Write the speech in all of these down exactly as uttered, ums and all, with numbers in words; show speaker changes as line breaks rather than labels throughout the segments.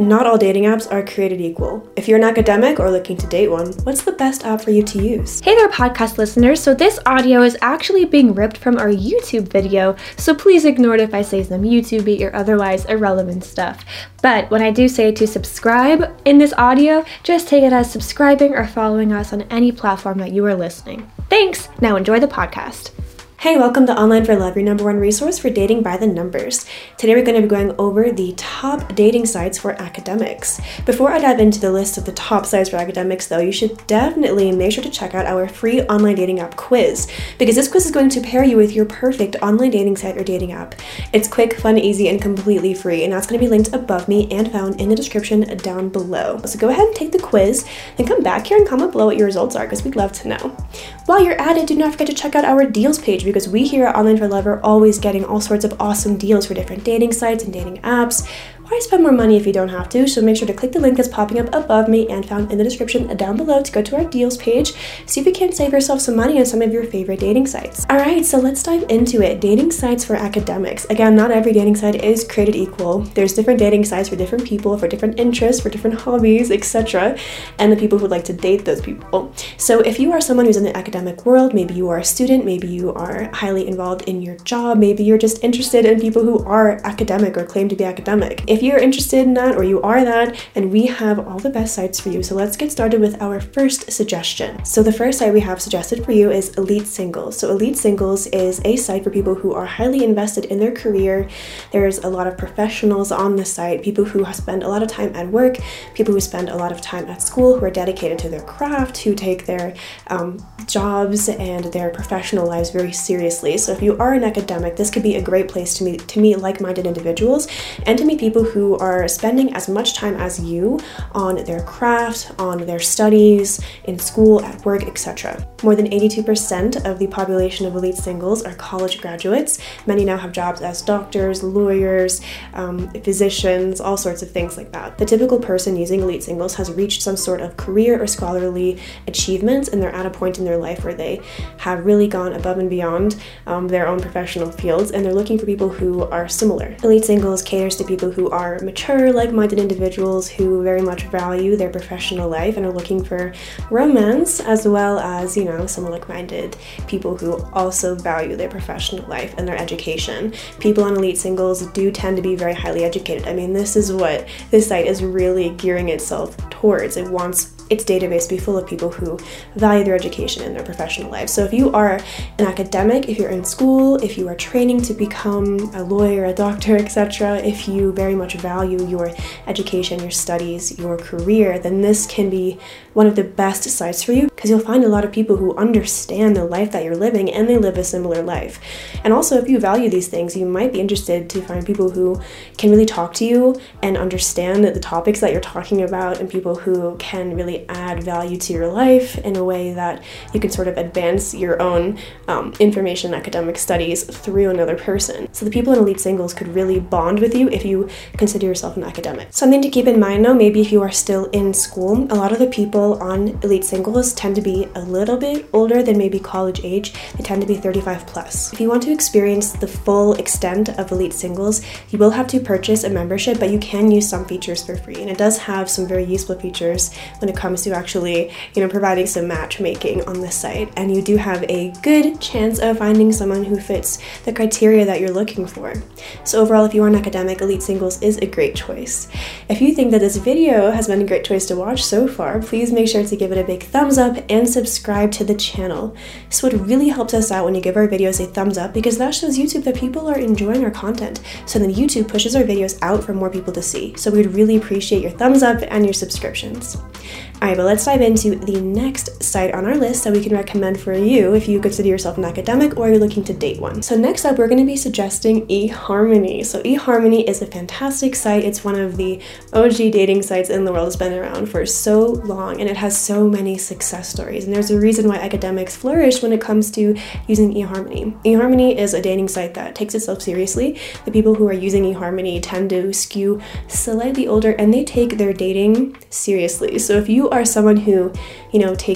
Not all dating apps are created equal. If you're an academic or looking to date one, what's the best app for you to use?
Hey there, podcast listeners. So this audio is actually being ripped from our YouTube video, so please ignore it if I say some YouTube-y or otherwise irrelevant stuff. But when I do say to subscribe in this audio, just take it as subscribing or following us on any platform that you are listening. Thanks! Now enjoy the podcast.
Hey, welcome to Online for Love, your number one resource for dating by the numbers. Today we're going to be going over the top dating sites for academics. Before I dive into the list of the top sites for academics though, you should definitely make sure to check out our free online dating app quiz, because this quiz is going to pair you with your perfect online dating site or dating app. It's quick, fun, easy, and completely free, and that's going to be linked above me and found in the description down below. So go ahead and take the quiz, then come back here and comment below what your results are, because we'd love to know. While you're at it, do not forget to check out our deals page, because we here at Online for Love are always getting all sorts of awesome deals for different dating sites and dating apps. Why spend more money if you don't have to? So make sure to click the link that's popping up above me and found in the description down below to go to our deals page. See if you can save yourself some money on some of your favorite dating sites. All right, so let's dive into it. Dating sites for academics. Again, not every dating site is created equal. There's different dating sites for different people, for different interests, for different hobbies, et cetera, and the people who would like to date those people. So if you are someone who's in the academic world, maybe you are a student, maybe you are highly involved in your job, maybe you're just interested in people who are academic or claim to be academic. If you're interested in that, or you are that, and we have all the best sites for you. So let's get started with our first suggestion. So the first site we have suggested for you is Elite Singles. So Elite Singles is a site for people who are highly invested in their career. There's a lot of professionals on the site, people who spend a lot of time at work, people who spend a lot of time at school, who are dedicated to their craft, who take their um, jobs and their professional lives very seriously. So if you are an academic, this could be a great place to meet to meet like-minded individuals and to meet people who are spending as much time as you on their craft, on their studies, in school, at work, et cetera. More than eighty-two percent of the population of Elite Singles are college graduates. Many now have jobs as doctors, lawyers, um, physicians, all sorts of things like that. The typical person using Elite Singles has reached some sort of career or scholarly achievements, and they're at a point in their life where they have really gone above and beyond um, their own professional fields, and they're looking for people who are similar. Elite Singles caters to people who are mature, like-minded individuals who very much value their professional life and are looking for romance, as well as, you know, some like-minded people who also value their professional life and their education. People on Elite Singles do tend to be very highly educated. I mean, this is what this site is really gearing itself towards. It wants its database to be full of people who value their education and their professional life. So if you are an academic, if you're in school, if you are training to become a lawyer, a doctor, et cetera, if you very much value your education, your studies, your career, then this can be one of the best sites for you, because you'll find a lot of people who understand the life that you're living and they live a similar life. And also, if you value these things, you might be interested to find people who can really talk to you and understand the topics that you're talking about, and people who can really add value to your life in a way that you can sort of advance your own um, information, academic studies through another person. So the people in Elite Singles could really bond with you if you consider yourself an academic. Something to keep in mind though, maybe if you are still in school, a lot of the people on Elite Singles tend to be a little bit older than maybe college age. They tend to be thirty-five plus. If you want to experience the full extent of Elite Singles, you will have to purchase a membership, but you can use some features for free. And it does have some very useful features when it comes to actually, you know, providing some matchmaking on the site. And you do have a good chance of finding someone who fits the criteria that you're looking for. So overall, if you are an academic, Elite Singles is a great choice. If you think that this video has been a great choice to watch so far, please make sure to give it a big thumbs up and subscribe to the channel. This would really help us out when you give our videos a thumbs up, because that shows YouTube that people are enjoying our content. So then YouTube pushes our videos out for more people to see. So we'd really appreciate your thumbs up and your subscriptions. Alright, but let's dive into the next site on our list that we can recommend for you if you consider yourself an academic or you're looking to date one. So next up, we're going to be suggesting eHarmony. So eHarmony is a fantastic site. It's one of the O G dating sites in the world. It's been around for so long, and it has so many success stories. And there's a reason why academics flourish when it comes to using eHarmony. eHarmony is a dating site that takes itself seriously. The people who are using eHarmony tend to skew slightly older, and they take their dating seriously. So if you are someone who, you know, takes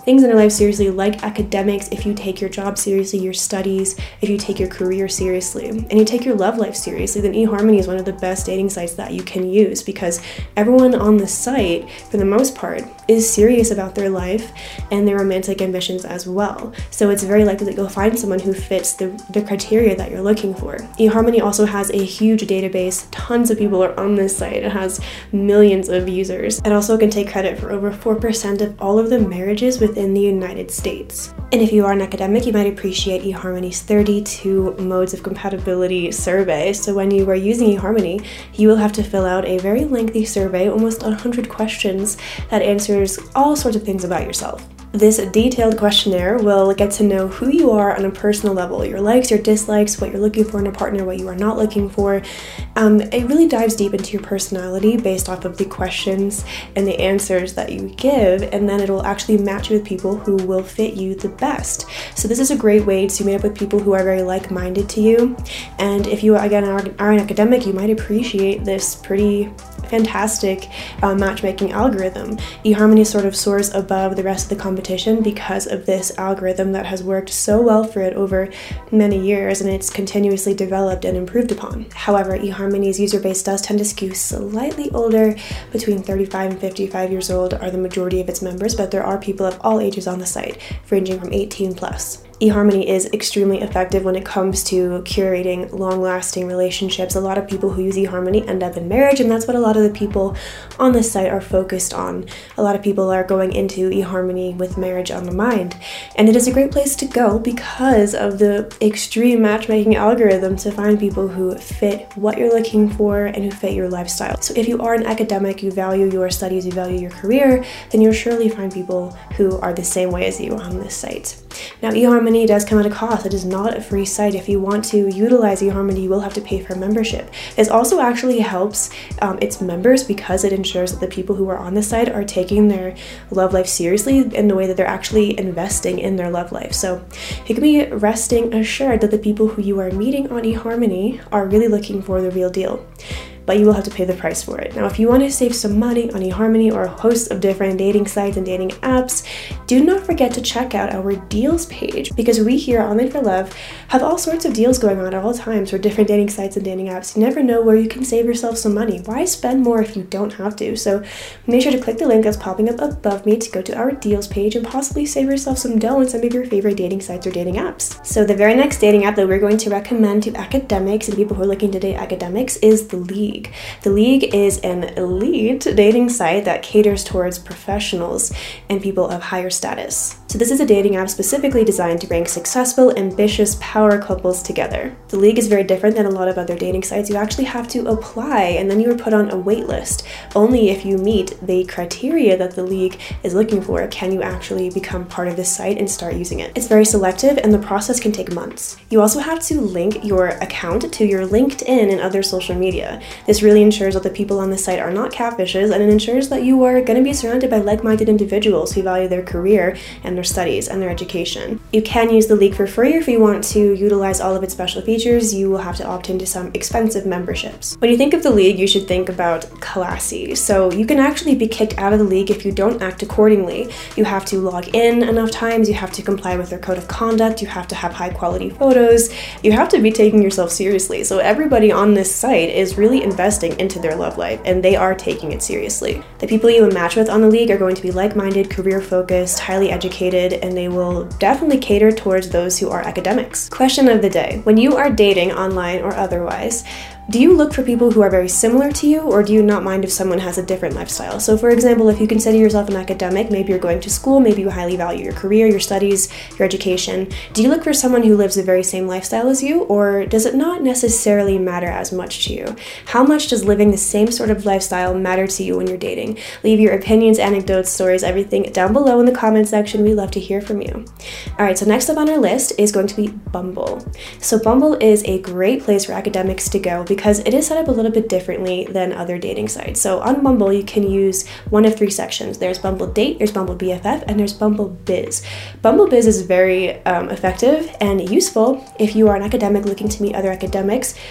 things in our life seriously, like academics, if you take your job seriously, your studies, if you take your career seriously, and you take your love life seriously, then eHarmony is one of the best dating sites that you can use, because everyone on the site, for the most part, is serious about their life and their romantic ambitions as well. So it's very likely that you'll find someone who fits the, the criteria that you're looking for. eHarmony also has a huge database. Tons of people are on this site. It has millions of users. It also can take credit for over four percent of all of the marriages within the United States. And if you are an academic, you might appreciate eHarmony's thirty-two modes of compatibility survey. So when you are using eHarmony, you will have to fill out a very lengthy survey, almost one hundred questions, that answers all sorts of things about yourself. This detailed questionnaire will get to know who you are on a personal level, your likes, your dislikes, what you're looking for in a partner, what you are not looking for. Um, it really dives deep into your personality based off of the questions and the answers that you give, and then it'll actually match you with people who will fit you the best. So this is a great way to meet up with people who are very like-minded to you. And if you, again, are, are an academic, you might appreciate this pretty fantastic uh, matchmaking algorithm. eHarmony sort of soars above the rest of the competition because of this algorithm that has worked so well for it over many years, and it's continuously developed and improved upon. However, eHarmony's user base does tend to skew slightly older. Between thirty-five and fifty-five years old are the majority of its members, but there are people of all ages on the site, ranging from eighteen plus. eHarmony is extremely effective when it comes to curating long-lasting relationships. A lot of people who use eHarmony end up in marriage, and that's what a lot of the people on this site are focused on. A lot of people are going into eHarmony with marriage on the mind, and it is a great place to go because of the extreme matchmaking algorithm to find people who fit what you're looking for and who fit your lifestyle. So if you are an academic, you value your studies, you value your career, then you'll surely find people who are the same way as you on this site. Now, eHarmony does come at a cost. It is not a free site. If you want to utilize eHarmony, you will have to pay for a membership. This also actually helps um, its members because it ensures that the people who are on the site are taking their love life seriously in the way that they're actually investing in their love life. So you can be resting assured that the people who you are meeting on eHarmony are really looking for the real deal, but you will have to pay the price for it. Now, if you want to save some money on eHarmony or a host of different dating sites and dating apps, do not forget to check out our deals page, because we here at Online for Love have all sorts of deals going on at all times for different dating sites and dating apps. You never know where you can save yourself some money. Why spend more if you don't have to? So make sure to click the link that's popping up above me to go to our deals page and possibly save yourself some dough on some of your favorite dating sites or dating apps. So the very next dating app that we're going to recommend to academics and people who are looking to date academics is The League. The League is an elite dating site that caters towards professionals and people of higher status. So this is a dating app specifically designed to bring successful, ambitious power couples together. The League is very different than a lot of other dating sites. You actually have to apply, and then you are put on a wait list. Only if you meet the criteria that The League is looking for can you actually become part of this site and start using it. It's very selective, and the process can take months. You also have to link your account to your LinkedIn and other social media. This really ensures that the people on the site are not catfishes, and it ensures that you are going to be surrounded by like-minded individuals who value their career and their studies and their education. You can use The League for free, or if you want to utilize all of its special features, you will have to opt into some expensive memberships. When you think of The League, you should think about classy. So you can actually be kicked out of The League if you don't act accordingly. You have to log in enough times, you have to comply with their code of conduct, you have to have high quality photos, you have to be taking yourself seriously. So everybody on this site is really investing into their love life, and they are taking it seriously. The people you match with on The League are going to be like-minded, career-focused, highly educated, and they will definitely cater towards those who are academics. Question of the day. When you are dating online or otherwise, do you look for people who are very similar to you, or do you not mind if someone has a different lifestyle? So for example, if you consider yourself an academic, maybe you're going to school, maybe you highly value your career, your studies, your education, do you look for someone who lives the very same lifestyle as you, or does it not necessarily matter as much to you? How much does living the same sort of lifestyle matter to you when you're dating? Leave your opinions, anecdotes, stories, everything down below in the comment section. We love to hear from you. All right, so next up on our list is going to be Bumble. So Bumble is a great place for academics to go because it is set up a little bit differently than other dating sites. So on Bumble, you can use one of three sections. There's Bumble Date, there's Bumble B F F, and there's Bumble Biz. Bumble Biz is very um, effective and useful if you are an academic looking to meet other academics.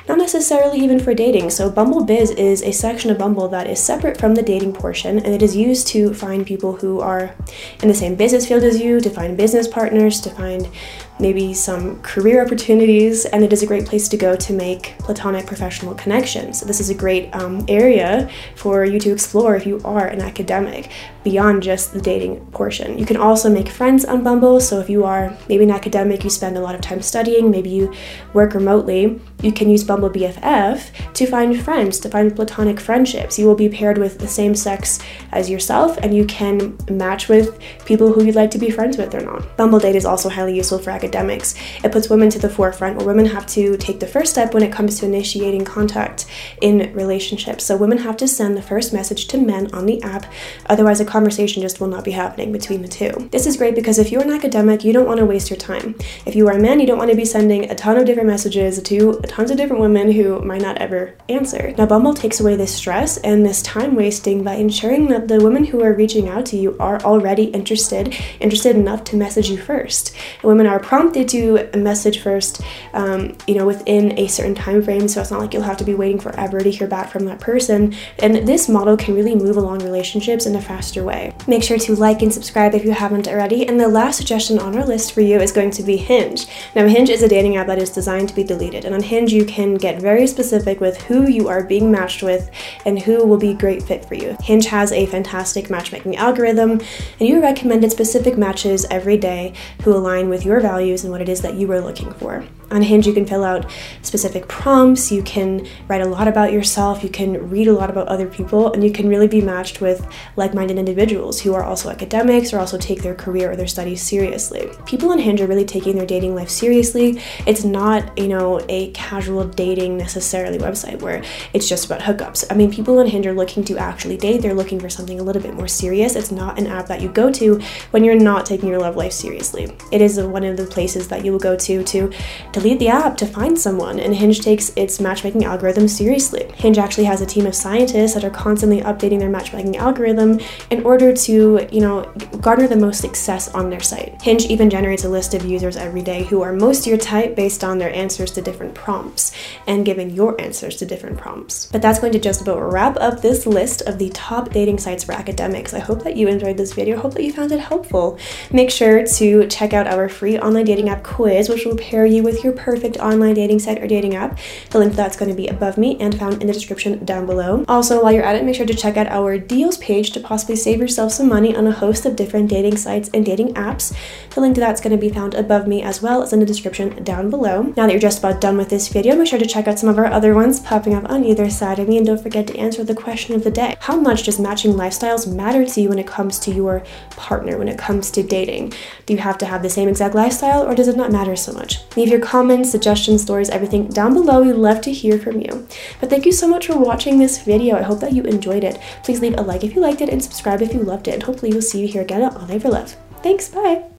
not necessarily even for dating. So Bumble Biz is a section of Bumble that is separate from the dating portion, and it is used to find people who are in the same business field as you, to find business partners, to find maybe some career opportunities, and it is a great place to go to make platonic professional connections. So this is a great um, area for you to explore if you are an academic beyond just the dating portion. You can also make friends on Bumble, so if you are maybe an academic, you spend a lot of time studying, maybe you work remotely, you can use Bumble B F F to find friends, to find platonic friendships. You will be paired with the same sex as yourself, and you can match with people who you'd like to be friends with or not. Bumble Date is also highly useful for academics. It puts women to the forefront, where women have to take the first step when it comes to initiating contact in relationships. So women have to send the first message to men on the app, otherwise a conversation just will not be happening between the two. This is great because if you're an academic, you don't want to waste your time. If you are a man, you don't want to be sending a ton of different messages to tons of different women who might not ever answer. Now, Bumble takes away this stress and this time wasting by ensuring that the women who are reaching out to you are already interested, interested enough to message you first. And women are prompted to message first, um, you know, within a certain time frame, so it's not like you'll have to be waiting forever to hear back from that person. And this model can really move along relationships in a faster way. Make sure to like and subscribe if you haven't already. And the last suggestion on our list for you is going to be Hinge. Now, Hinge is a dating app that is designed to be deleted, and on Hinge you can get very specific with who you are being matched with and who will be a great fit for you. Hinge has a fantastic matchmaking algorithm, and you are recommended specific matches every day who align with your values and what it is that you are looking for. On Hinge, you can fill out specific prompts, you can write a lot about yourself, you can read a lot about other people, and you can really be matched with like-minded individuals who are also academics or also take their career or their studies seriously. People on Hinge are really taking their dating life seriously. It's not, you know, a casual dating necessarily website where it's just about hookups. I mean, people on Hinge are looking to actually date, they're looking for something a little bit more serious. It's not an app that you go to when you're not taking your love life seriously. It is one of the places that you will go to to delete the app to find someone, and Hinge takes its matchmaking algorithm seriously. Hinge actually has a team of scientists that are constantly updating their matchmaking algorithm in order to, you know, garner the most success on their site. Hinge even generates a list of users every day who are most your type based on their answers to different prompts and giving your answers to different prompts. But that's going to just about wrap up this list of the top dating sites for academics. I hope that you enjoyed this video. I hope that you found it helpful. Make sure to check out our free online dating app quiz, which will pair you with your perfect online dating site or dating app. The link to that's going to be above me and found in the description down below. Also, while you're at it, make sure to check out our deals page to possibly save yourself some money on a host of different dating sites and dating apps. The link to that's going to be found above me as well as in the description down below. Now that you're just about done with this video, make sure to check out some of our other ones popping up on either side of me, and don't forget to answer the question of the day. How much does matching lifestyles matter to you when it comes to your partner, when it comes to dating? Do you have to have the same exact lifestyle, or does it not matter so much? Leave your comments, suggestions, stories, everything down below. We'd love to hear from you. But thank you so much for watching this video. I hope that you enjoyed it. Please leave a like if you liked it and subscribe if you loved it, and hopefully we'll see you here again on Live for Love. Thanks, bye!